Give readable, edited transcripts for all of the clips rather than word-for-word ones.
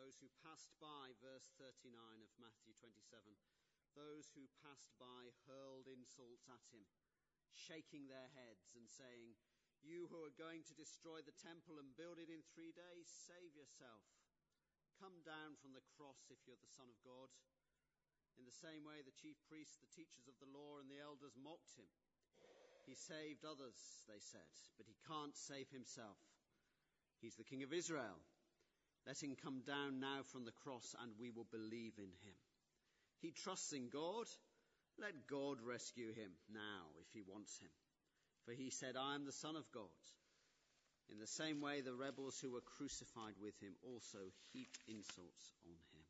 those who passed by, verse 39 of Matthew 27, those who passed by hurled insults at him, shaking their heads and saying, "You who are going to destroy the temple and build it in 3 days, save yourself. Come down from the cross if you're the Son of God." In the same way, the chief priests, the teachers of the law, and the elders mocked him. "He saved others," they said, "but he can't save himself. He's the King of Israel. Let him come down now from the cross and we will believe in him. He trusts in God. Let God rescue him now if he wants him. For he said, 'I am the Son of God.'" In the same way, the rebels who were crucified with him also heaped insults on him.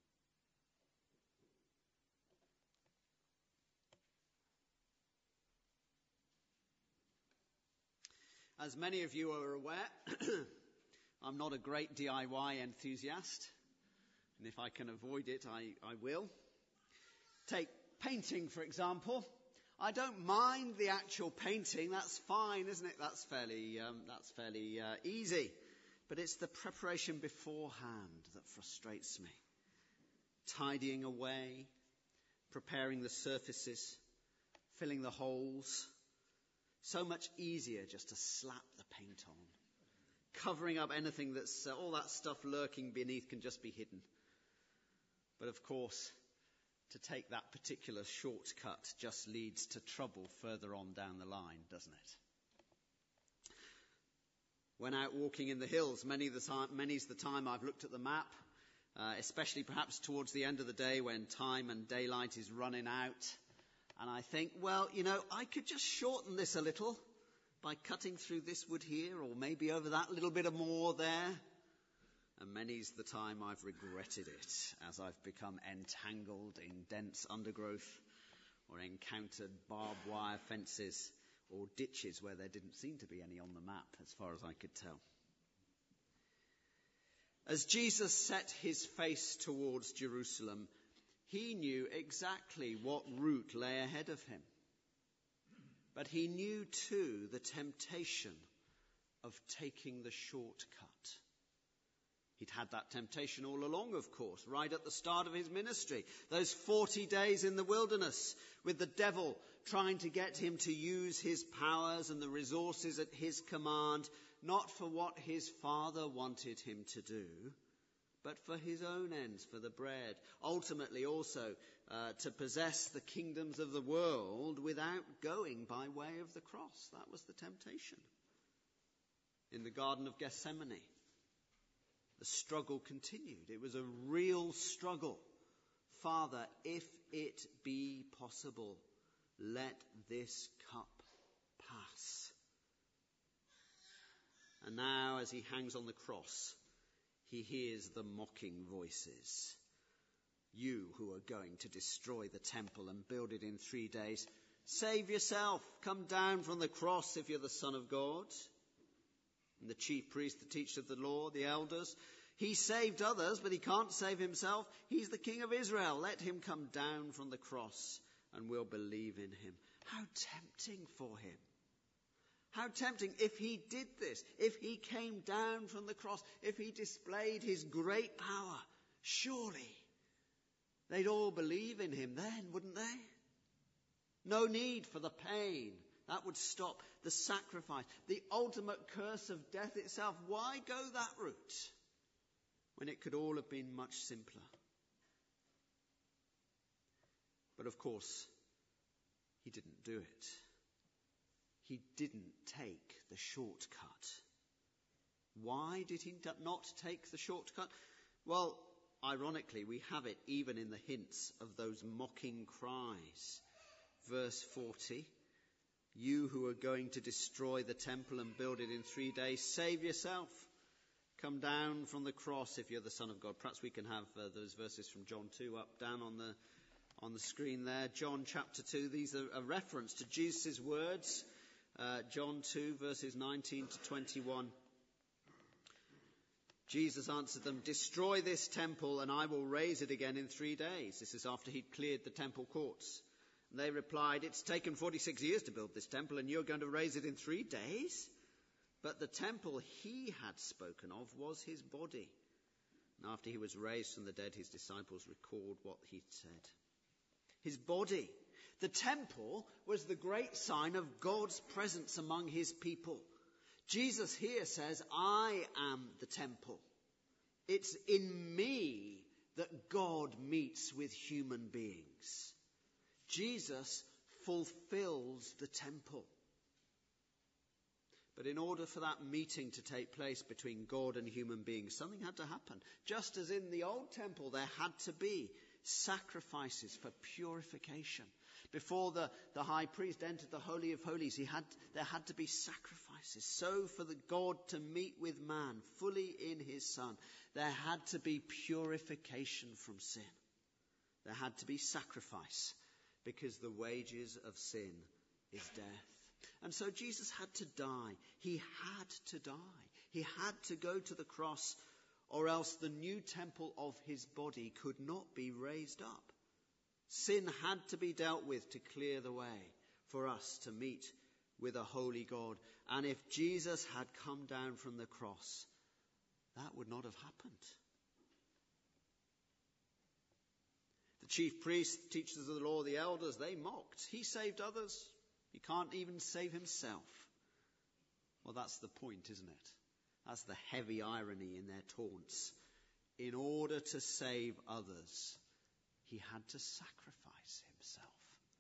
As many of you are aware, I'm not a great DIY enthusiast, and if I can avoid it, I will. Take painting, for example. I don't mind the actual painting. That's fine, isn't it? That's fairly easy. But it's the preparation beforehand that frustrates me. Tidying away, preparing the surfaces, filling the holes. So much easier just to slap the paint on. Covering up anything that's all that stuff lurking beneath can just be hidden. But of course, to take that particular shortcut just leads to trouble further on down the line, doesn't it? When out walking in the hills, many's the time I've looked at the map, especially perhaps towards the end of the day when time and daylight is running out. And I think, well, I could just shorten this a little by cutting through this wood here, or maybe over that little bit of moor there. And many's the time I've regretted it as I've become entangled in dense undergrowth or encountered barbed wire fences or ditches where there didn't seem to be any on the map, as far as I could tell. As Jesus set his face towards Jerusalem, he knew exactly what route lay ahead of him. But he knew too the temptation of taking the shortcut. He'd had that temptation all along, of course, right at the start of his ministry. Those 40 days in the wilderness with the devil trying to get him to use his powers and the resources at his command, not for what his Father wanted him to do, but for his own ends, for the bread. Ultimately also to possess the kingdoms of the world without going by way of the cross. That was the temptation. In the Garden of Gethsemane, the struggle continued. It was a real struggle. "Father, if it be possible, let this cup pass." And now, as he hangs on the cross, he hears the mocking voices. "You who are going to destroy the temple and build it in 3 days, save yourself. Come down from the cross if you're the Son of God." And the chief priests, the teachers of the law, the elders, "He saved others, but he can't save himself. He's the King of Israel. Let him come down from the cross and we'll believe in him." How tempting for him. How tempting if he did this, if he came down from the cross, if he displayed his great power. Surely they'd all believe in him then, wouldn't they? No need for the pain. That would stop the sacrifice, the ultimate curse of death itself. Why go that route when it could all have been much simpler? But of course, he didn't do it. He didn't take the shortcut. Why did he not take the shortcut? Well, ironically, we have it even in the hints of those mocking cries. Verse 40, "You who are going to destroy the temple and build it in 3 days, save yourself. Come down from the cross if you're the Son of God." Perhaps we can have those verses from John 2 up, down on the screen there. John chapter 2, these are a reference to Jesus' words. John 2, verses 19 to 21. Jesus answered them, "Destroy this temple and I will raise it again in 3 days." This is after he'd cleared the temple courts. And they replied, "It's taken 46 years to build this temple and you're going to raise it in 3 days?" But the temple he had spoken of was his body. And after he was raised from the dead, his disciples record what he'd said. His body, the temple, was the great sign of God's presence among his people. Jesus here says, I am the temple. It's in me that God meets with human beings. Jesus fulfills the temple. But in order for that meeting to take place between God and human beings, something had to happen. Just as in the old temple, there had to be sacrifices for purification. Before the high priest entered the Holy of Holies, there had to be sacrifices. So for the God to meet with man fully in his Son, there had to be purification from sin. There had to be sacrifice, because the wages of sin is death. And so Jesus had to die. He had to die. He had to go to the cross, or else the new temple of his body could not be raised up. Sin had to be dealt with to clear the way for us to meet with a holy God. And if Jesus had come down from the cross, that would not have happened. The chief priests, teachers of the law, the elders, they mocked. He saved others. He can't even save himself. Well, that's the point, isn't it? That's the heavy irony in their taunts. In order to save others, he had to sacrifice himself.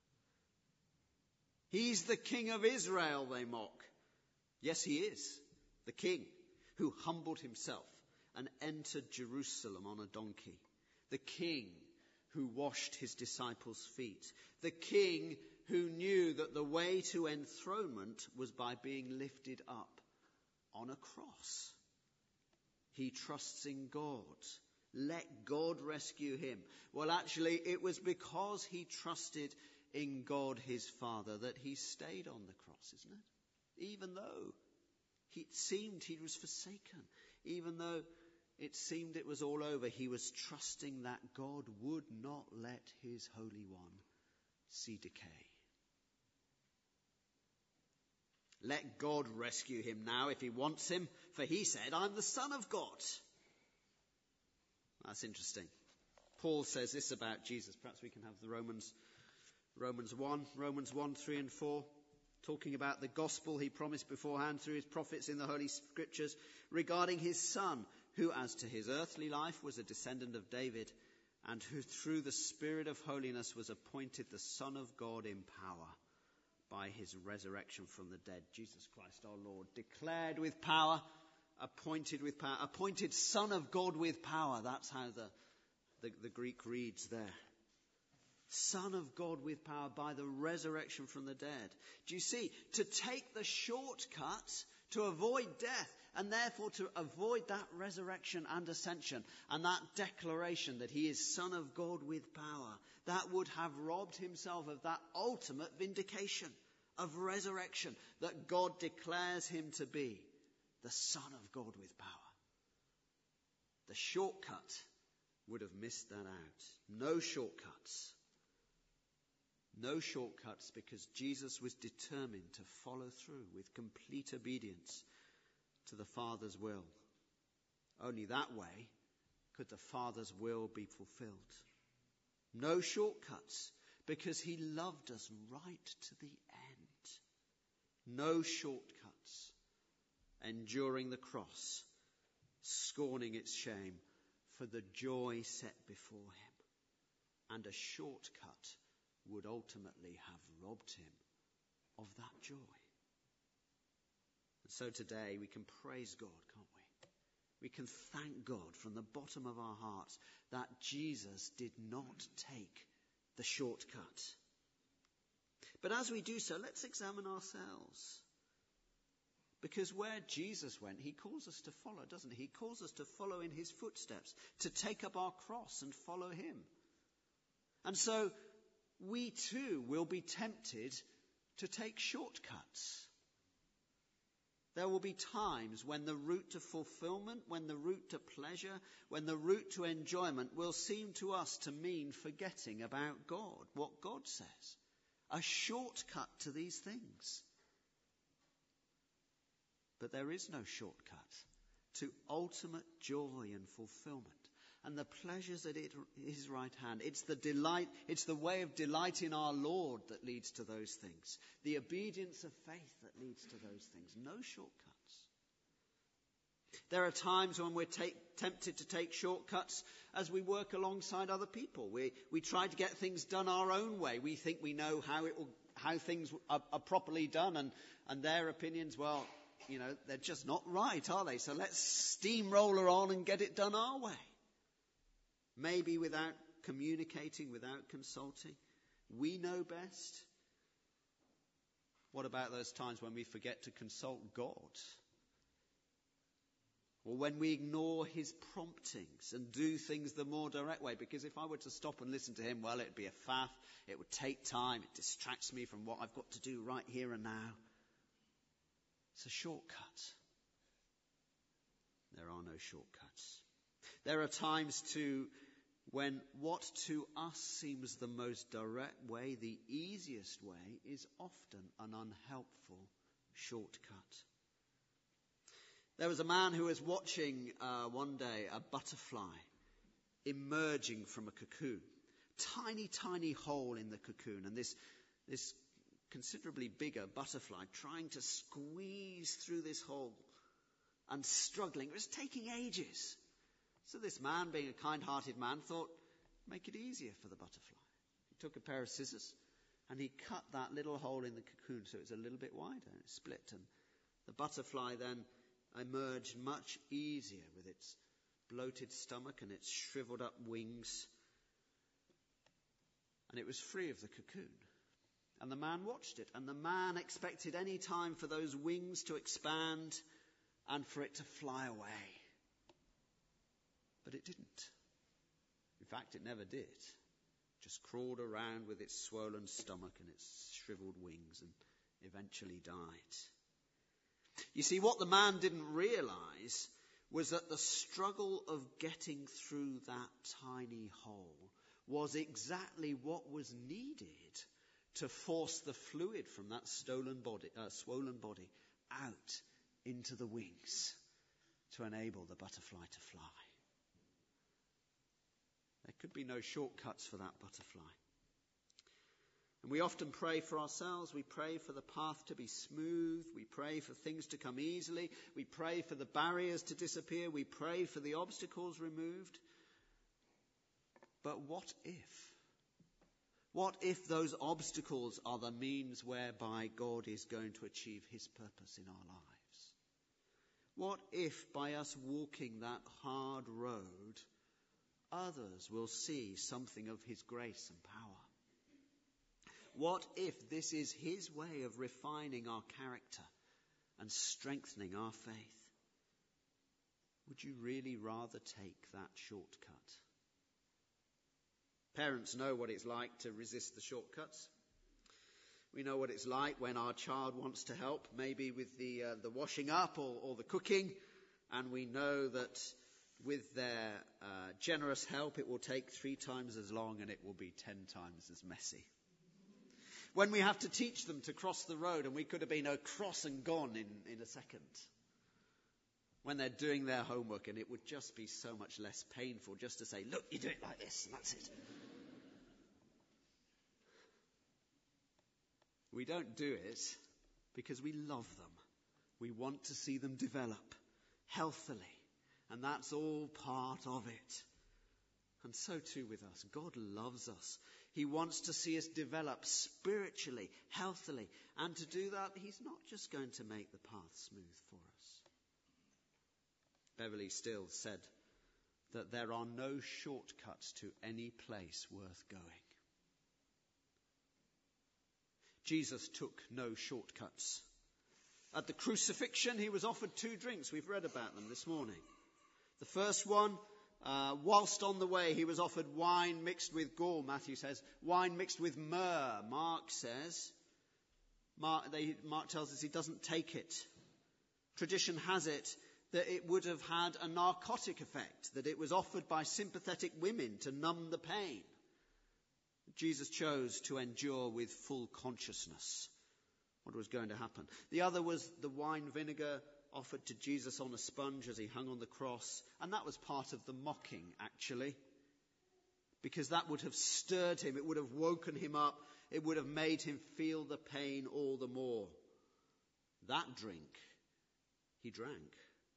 He's the King of Israel, they mock. Yes, he is. The King who humbled himself and entered Jerusalem on a donkey. The King who washed his disciples' feet. The King who knew that the way to enthronement was by being lifted up on a cross. He trusts in God. Let God rescue him. Well, actually, it was because he trusted in God his Father that he stayed on the cross, isn't it? Even though it seemed he was forsaken, even though it seemed it was all over, he was trusting that God would not let his Holy One see decay. Let God rescue him now if he wants him, for he said, I'm the Son of God. That's interesting. Paul says this about Jesus. Perhaps we can have the Romans 1, 3 and 4, talking about the gospel he promised beforehand through his prophets in the Holy Scriptures regarding his Son, who as to his earthly life was a descendant of David, and who through the Spirit of holiness was appointed the Son of God in power by his resurrection from the dead. Jesus Christ our Lord, declared with power, appointed with power, appointed Son of God with power. That's how the Greek reads there. Son of God with power by the resurrection from the dead. Do you see? To take the shortcut to avoid death, and therefore to avoid that resurrection and ascension and that declaration that he is Son of God with power, that would have robbed himself of that ultimate vindication of resurrection that God declares him to be, the Son of God with power. The shortcut would have missed that out. No shortcuts. No shortcuts, because Jesus was determined to follow through with complete obedience to the Father's will. Only that way could the Father's will be fulfilled. No shortcuts, because he loved us right to the end. No shortcuts, enduring the cross, scorning its shame for the joy set before him. And a shortcut would ultimately have robbed him of that joy. And so today we can praise God, can't we? We can thank God from the bottom of our hearts that Jesus did not take the shortcut. But as we do so, let's examine ourselves. Because where Jesus went, he calls us to follow, doesn't he? He calls us to follow in his footsteps, to take up our cross and follow him. And so we too will be tempted to take shortcuts. There will be times when the route to fulfillment, when the route to pleasure, when the route to enjoyment will seem to us to mean forgetting about God, what God says. A shortcut to these things. But there is no shortcut to ultimate joy and fulfillment, and the pleasures at his right hand. It's the delight, it's the way of delight in our Lord that leads to those things. The obedience of faith that leads to those things. No shortcuts. There are times when we're tempted to take shortcuts as we work alongside other people. We try to get things done our own way. We think we know how things are properly done, and their opinions, well, they're just not right, are they? So let's steamroller on and get it done our way. Maybe without communicating, without consulting. We know best. What about those times when we forget to consult God? Or when we ignore his promptings and do things the more direct way? Because if I were to stop and listen to him, well, it'd be a faff. It would take time. It distracts me from what I've got to do right here and now. It's a shortcut. There are no shortcuts. There are times too when what to us seems the most direct way, the easiest way, is often an unhelpful shortcut. There was a man who was watching one day a butterfly emerging from a cocoon. Tiny, tiny hole in the cocoon. And this considerably bigger butterfly trying to squeeze through this hole and struggling. It was taking ages. So this man, being a kind-hearted man, thought, make it easier for the butterfly. He took a pair of scissors and he cut that little hole in the cocoon so it's a little bit wider. And it split, and the butterfly then emerged much easier with its bloated stomach and its shriveled up wings. And it was free of the cocoon. And the man watched it, and the man expected any time for those wings to expand and for it to fly away. But it didn't. In fact, it never did. It just crawled around with its swollen stomach and its shriveled wings and eventually died. You see, what the man didn't realize was that the struggle of getting through that tiny hole was exactly what was needed to force the fluid from that swollen body out into the wings to enable the butterfly to fly. There could be no shortcuts for that butterfly. And we often pray for ourselves. We pray for the path to be smooth. We pray for things to come easily. We pray for the barriers to disappear. We pray for the obstacles removed. But what if? What if those obstacles are the means whereby God is going to achieve his purpose in our lives? What if by us walking that hard road, others will see something of his grace and power? What if this is his way of refining our character and strengthening our faith? Would you really rather take that shortcut? Parents know what it's like to resist the shortcuts. We know what it's like when our child wants to help, maybe with the washing up or the cooking, and we know that with their generous help it will take 3 times as long and it will be 10 times as messy. When we have to teach them to cross the road and we could have been across and gone in a second. When they're doing their homework and it would just be so much less painful just to say, look, you do it like this and that's it. We don't do it because we love them. We want to see them develop healthily. And that's all part of it. And so too with us. God loves us. He wants to see us develop spiritually, healthily. And to do that, he's not just going to make the path smooth for us. Beverly Stills said that there are no shortcuts to any place worth going. Jesus took no shortcuts. At the crucifixion, he was offered 2 drinks. We've read about them this morning. The first one, whilst on the way, he was offered wine mixed with gall, Matthew says. Wine mixed with myrrh, Mark says. Mark tells us he doesn't take it. Tradition has it that it would have had a narcotic effect, that it was offered by sympathetic women to numb the pain. Jesus chose to endure with full consciousness what was going to happen. The other was the wine vinegar offered to Jesus on a sponge as he hung on the cross. And that was part of the mocking, actually, because that would have stirred him. It would have woken him up. It would have made him feel the pain all the more. That drink, he drank.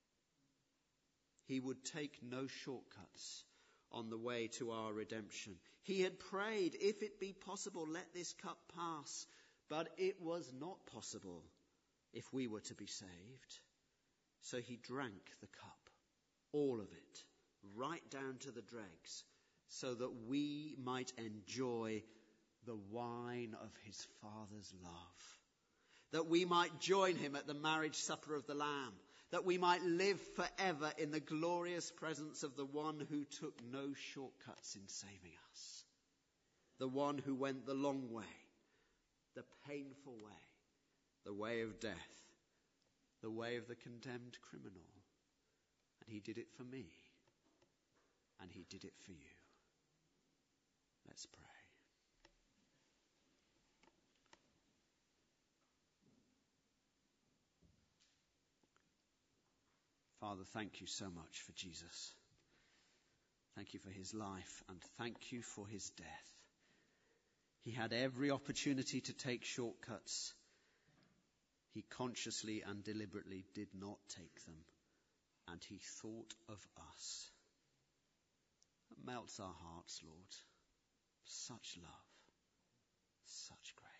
He would take no shortcuts on the way to our redemption. He had prayed, if it be possible, let this cup pass. But it was not possible if we were to be saved. So he drank the cup, all of it, right down to the dregs, so that we might enjoy the wine of his Father's love, that we might join him at the marriage supper of the Lamb, that we might live forever in the glorious presence of the one who took no shortcuts in saving us, the one who went the long way, the painful way, the way of death, the way of the condemned criminal. And he did it for me, and he did it for you. Let's pray. Father, thank you so much for Jesus. Thank you for his life, and thank you for his death. He had every opportunity to take shortcuts. He consciously and deliberately did not take them, and he thought of us. It melts our hearts, Lord. Such love, such grace.